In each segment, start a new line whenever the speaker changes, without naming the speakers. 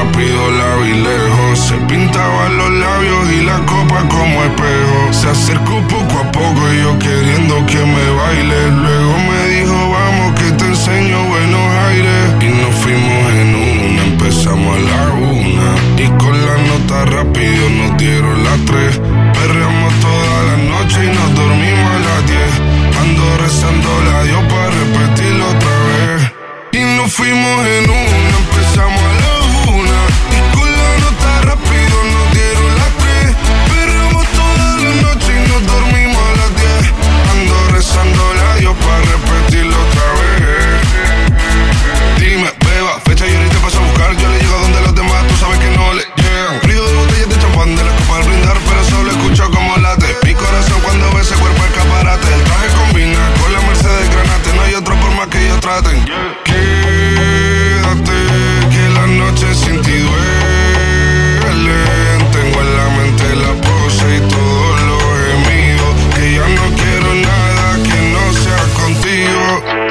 rápido la vi lejos. Se pintaba los labios y la copa como espejo. Se acercó poco a poco y yo queriendo que me baile. Luego me dijo vamos que te enseño buenos aires. Y nos fuimos en una, empezamos a la 1. Y con la nota rápido nos dieron las 3. Perreamos toda la noche y nos dormimos a las 10. Ando rezando la Dios para repetirlo otra vez. Y nos fuimos en una, empezamos a la 1. Y con la nota rápido nos dieron las 3. Perreamos toda la noche y nos dormimos a las 10. Ando rezando la Dios para repetirlo otra vez. Dime, beba, fecha y ahorita paso a buscar. Yo le llego donde los demás, tú sabes que no le llegan. Frío de botellas de champán, de la copa al brindar, pero solo escucho como late mi corazón cuando ve ese cuerpo escaparate. El traje combina con la Mercedes Granate. No hay otra forma que ellos traten. Quédate, que la noche sin ti duele. Tengo en la mente la pose y todos los gemidos. Que ya no quiero nada que no sea contigo.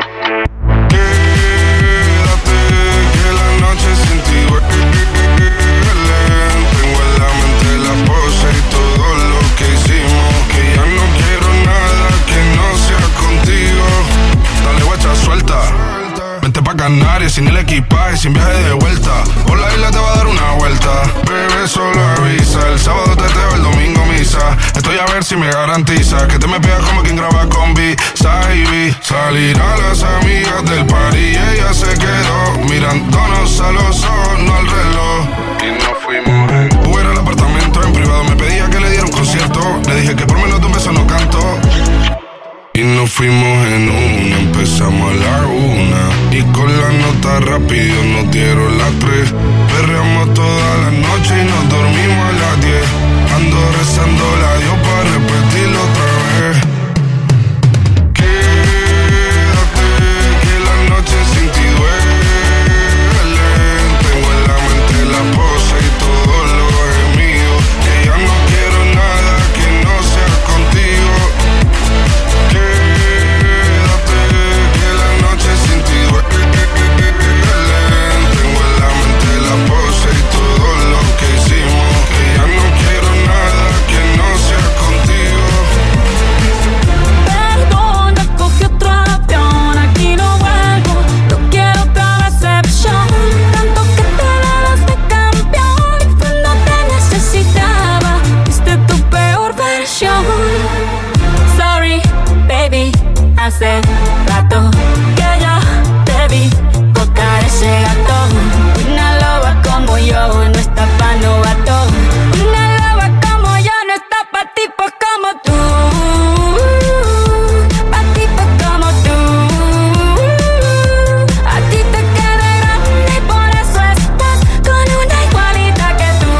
Quédate, que la noche sin ti duele. Tengo en la mente la pose y todo lo que hicimos. Que ya no quiero nada que no sea contigo. Dale guacha, suelta. Vente pa' Canarias sin el equipaje, sin viaje de vuelta. Por la isla te va a dar una vuelta. Bebé, solo avisa. El sábado teteo, el domingo misa. Estoy a ver si me garantiza que te me pegas como quien graba con B-Side. Salir a las amigas del party y ella se quedó mirándonos a los ojos, no al reloj. Y nos fuimos en Uber al apartamento. En privado me pedía que le diera un concierto. Le dije que por menos de un beso no canto. Y nos fuimos en una, empezamos a la 1. Y con la nota rápido nos dieron las 3. Perreamos toda la noche y nos dormimos a las 10. Ando rezando la Dios para repetirlo otra vez. Quédate, que la noche sin ti duele. Tengo en la mente la pose y todos los gemidos. Que ya no quiero nada que no sea contigo. Quédate, que la noche sin ti duele. Tengo en la mente la pose y todo lo que hicimos. Que ya no quiero nada que no sea contigo.
Perdona, cogí otro avión, aquí no vuelvo. No quiero otra decepción. Tanto que te dabas de campeón y cuando te necesitaba, viste tu peor versión. Sorry, baby, hace rato que yo te vi tocar ese gato. Una loba como yo no está pa' novato. Una loba como yo no está pa' tipos como tú. Pa' tipos como tú. A ti te queda grande y por eso estás con una igualita que tú.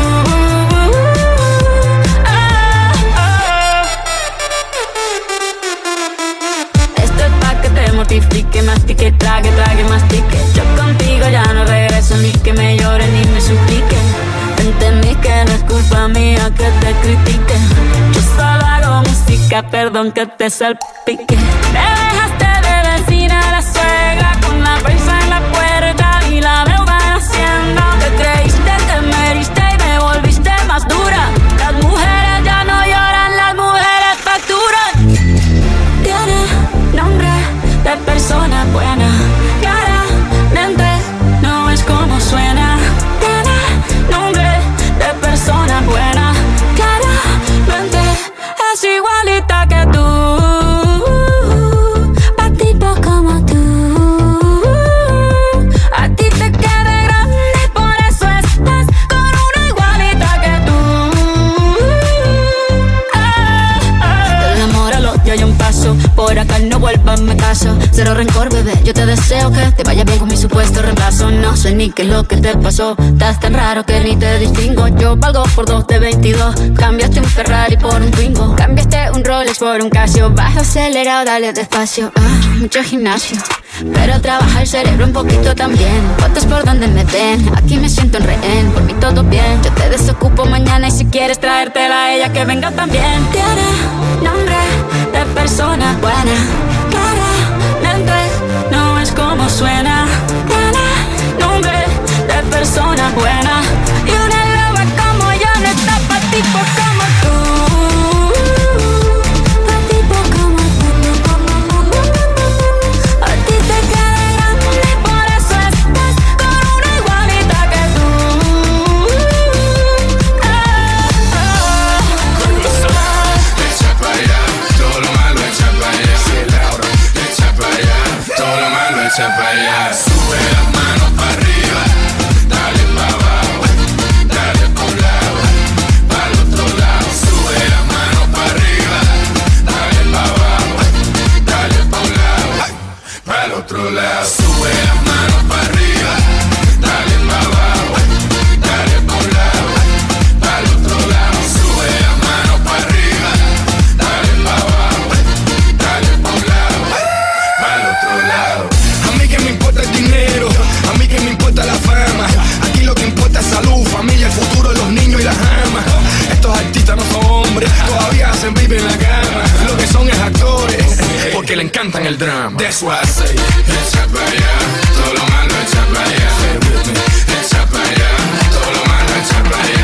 Esto es pa' que te mortifique, mastique, trague, mastique. Yo contigo ya no regreso, ni que me llore ni me suplique. Entendí que no es culpa mía que te critique. Yo solo hago música, perdón que te salpique. Me dejaste de vecina a la suegra con la prisa en la puerta y la deuda en Hacienda. Te creíste, te meriste y me volviste más dura. Las mujeres ya no lloran, las mujeres facturan. Tiene nombre de persona buena. Claramente no es como suena. Tiene nombre de persona buena. Claramente es igualita que tú. Pa' tipo como tú. A ti te queda grande y por eso estás con una igualita que tú. Del amor al odio hay un paso. Por acá no vuelvas, me caso. Cero rencor, bebé, yo te deseo que te vaya bien con mi supuesto reemplazo. No sé ni qué es lo que te pasó. Estás tan raro que ni te distingo. Yo valgo por 2 de 22. Cambiaste un Ferrari por un Twingo. Cambiaste un Rolex por un Casio. Baja acelerado, dale despacio. Mucho gimnasio, pero trabaja el cerebro un poquito también. Fotos por donde me ven, aquí me siento en rehén. Por mí todo bien, yo te desocupo mañana. Y si quieres traértela a ella, que venga también. Tiene nombre de persona buena. Claramente no es como suena. Tiene nombre de persona buena.
encantan el drama.
That's why I say, echa pa' allá, todo lo malo echa pa' allá. Echa pa' allá, todo lo malo echa pa' allá.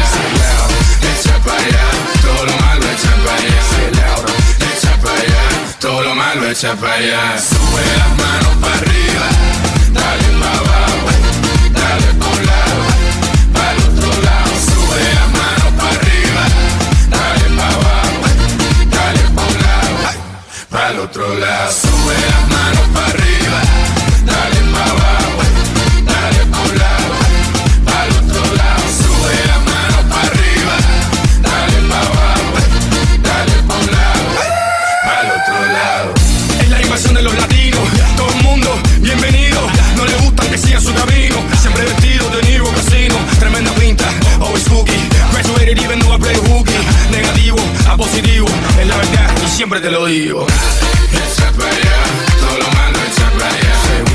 Echa pa' allá, todo lo malo echa pa' allá. Echa pa' allá, todo lo malo echa pa' allá. Sube las manos pa' arriba, dale pa' abajo, dale pa' un lado, pa'l otro lado. Sube las manos pa' arriba, dale pa' abajo, dale pa' un lado, pa'l otro lado. Sube las manos pa' arriba, dale pa' abajo, dale pa' un lado, pa'l otro lado. Sube las manos pa' arriba, dale pa' abajo, dale pa' un lado, pa'l otro lado.
Es la invasión de los latinos, todo el mundo bienvenido. No le gustan que sigan su camino, siempre vestido de Niro Casino. Tremenda pinta, always spooky. Graduated even though I play hooky. Negativo a positivo, es la verdad y siempre te lo digo.
Echa pa' allá, todo lo malo echa pa' allá.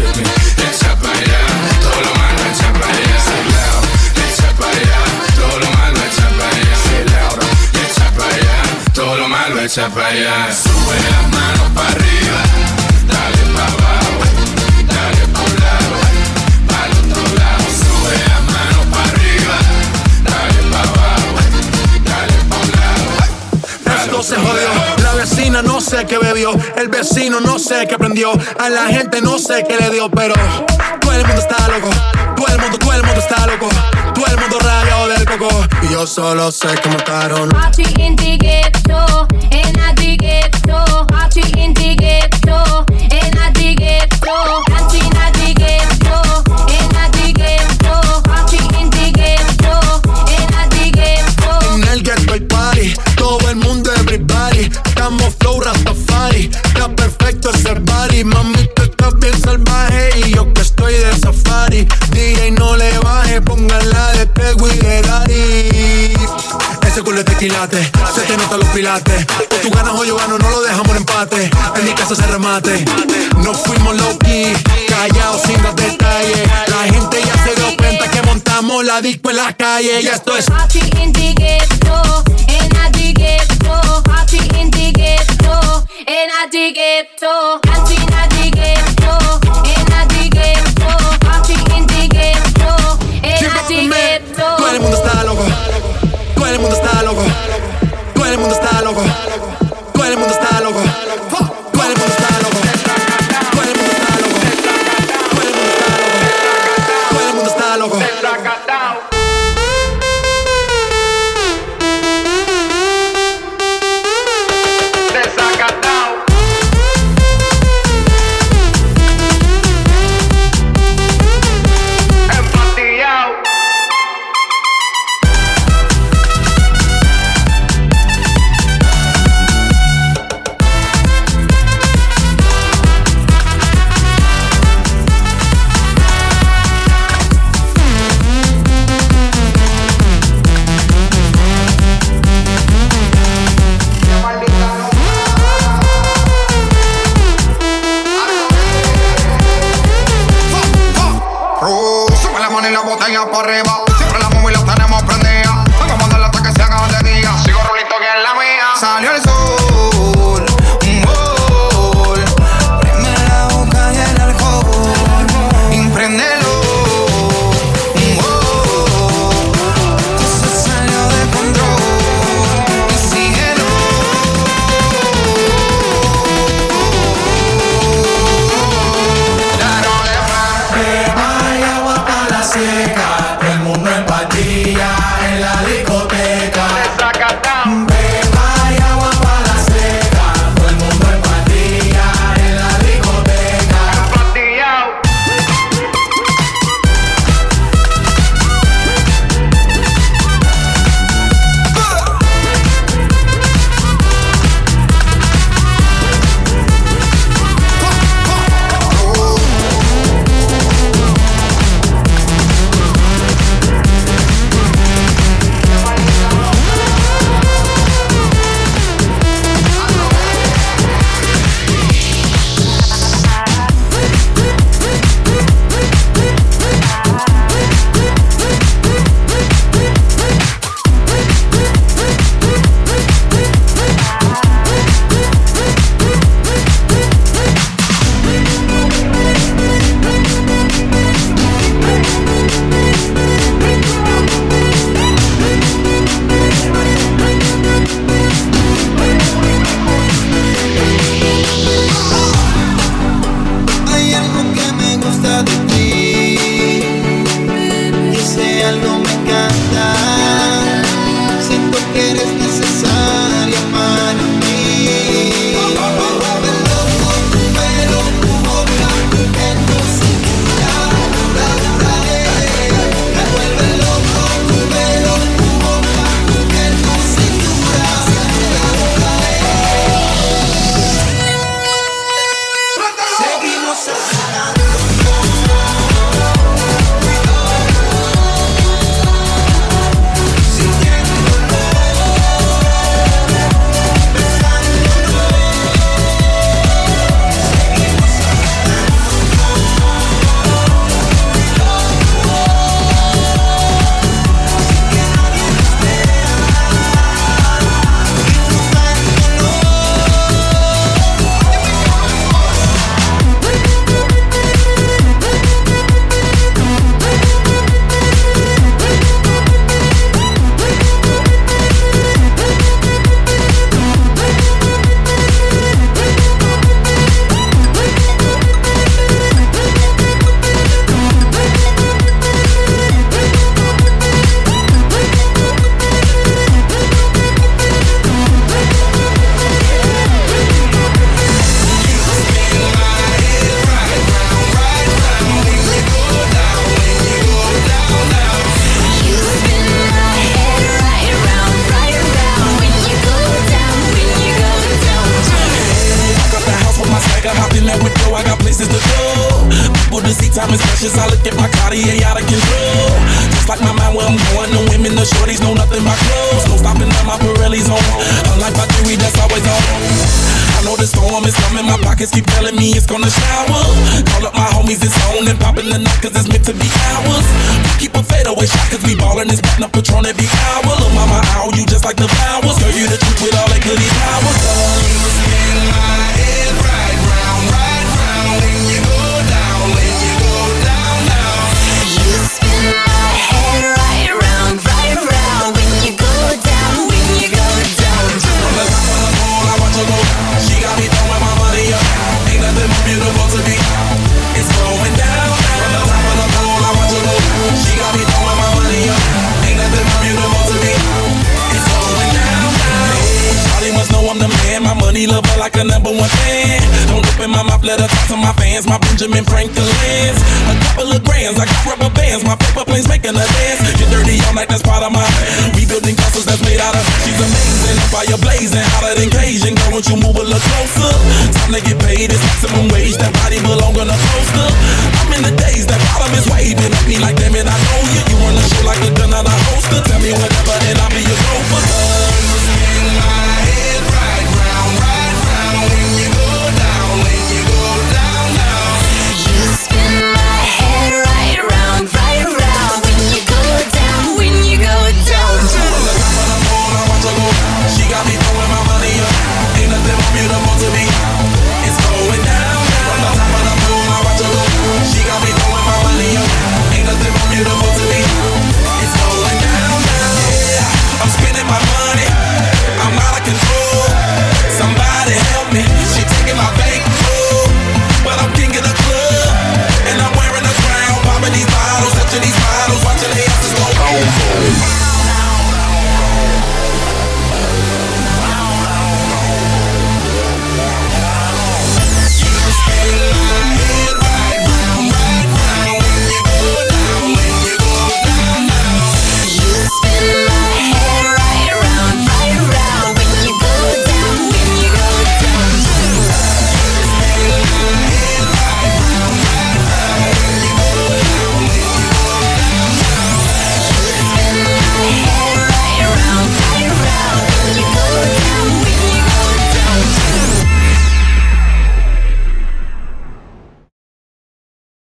Echa pa' allá, todo lo malo echa pa' allá. Echa pa' allá, todo lo malo echa pa' allá. Echa pa' allá, todo lo malo echa pa' allá. Sube las manos pa' arriba, dale pa' abajo, dale pa' un lado, pa'l otro lado. Sube las manos pa' arriba, dale pa' abajo, dale pa' un lado.
Esto se jodió. La vecina no sé qué bebió, el vecino no sé qué prendió, a la gente no sé qué le dio, pero todo el mundo está loco, todo el mundo está loco, todo el mundo rayado del coco, y yo solo sé que mataron.
Party in the ghetto, in the ghetto. Party in the ghetto, in the ghetto. Party in the ghetto, in the ghetto. Party in the ghetto, in the ghetto.
En el ghetto hay party, todo el mundo everybody, estamos flow Rastafari, está perfecto ese body, mami tú estás bien salvaje y yo que estoy de safari. DJ no le baje, póngala de Pego y de Daddy. Ese culo es de quilate, se te notan los pilates. O tú ganas o yo gano, no lo dejamos en empate. En mi casa se remate. No fuimos low-key, callados sin dar detalles. La gente ya se dio cuenta que montamos la disco en la calle. Y esto es
Party in the ghetto, in the ghetto. Party in the ghetto, in the ghetto. Party in the ghetto, in the ghetto. Party in the ghetto, in the ghetto.
todo el mundo está loco, todo el mundo está loco, todo el mundo está loco, todo el mundo está loco, todo el mundo está loco, todo el mundo está loco, todo el mundo está loco, todo el mundo está loco. encantan. Siento que eres necesaria para mí. Me vuelve loco tu pelo, tu boca, en tu cintura. Me vuelve loco tu pelo, tu boca, en tu cintura. Seguimos hablando.
Time is precious, I look at my Cartier out of control. Just like my mind where I'm going, the women, the shorties know nothing but clothes. No stopping at my Pirelli's on. Unlike my jewelry, that's always on. I know the storm is coming, my pockets keep telling me it's gonna shower. Call up my homies, it's on and popping the night cause it's meant to be ours. We keep a fadeaway shot cause we ballin' this platinum Patron every hour. Look mama, ow, you just like the flowers. Girl, you the truth with all that goody powers. You spin my head right round when you go down, when you go down, down.
You spin my head right round when you go down, when you go down.
From the top of the pole, I watch her go. She got me throwing my money up. Ain't nothing more beautiful to me. It's going down. From the top of the pole, I watch her go. She got me throwing my money up. Ain't nothing more beautiful to me. It's going down. Shawty must know I'm the man. My money lover like a #1 fan. Don't open my mouth, let her talk to my fans. My Benjamin Franklin's. A couple of grands, I got rubber bands. My paper planes making a dance. Get dirty all night, that's part of my. We building castles that's made out of. She's amazing, fire blazing, hotter than Cajun. Girl, won't you move a little closer? Time to get paid, it's maximum wage. That body belong on a poster. I'm in the days, that bottom is waving at me like damn it, I